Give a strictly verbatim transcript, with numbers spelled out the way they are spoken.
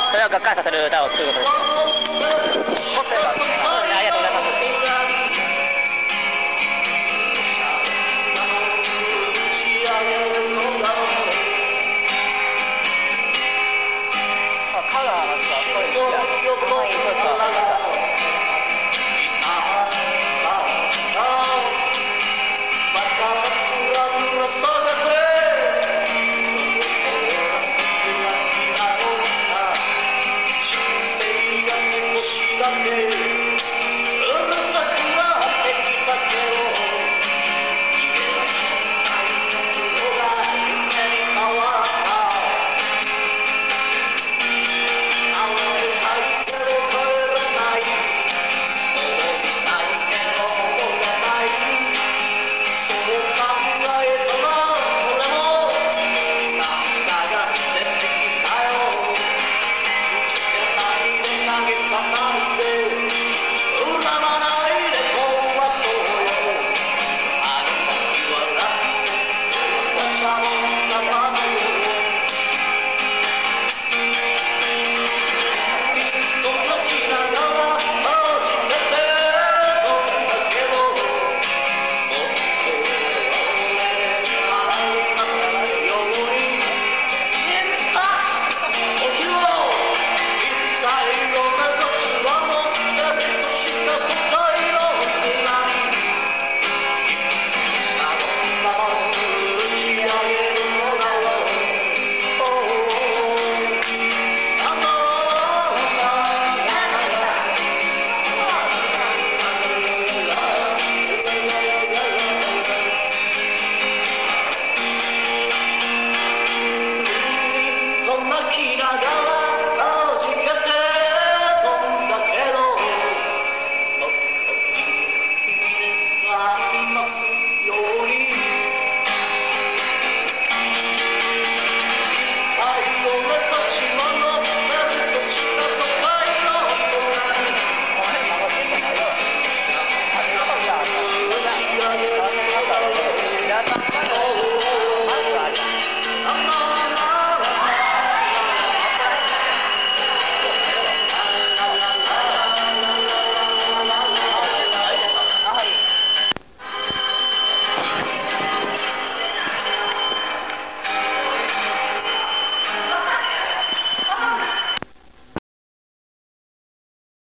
それをがっかりさせる歌を作ることです。個性が、そうですね、ありがとうございます。あ、カラーなんですか、これ、いや、あんまりそうか。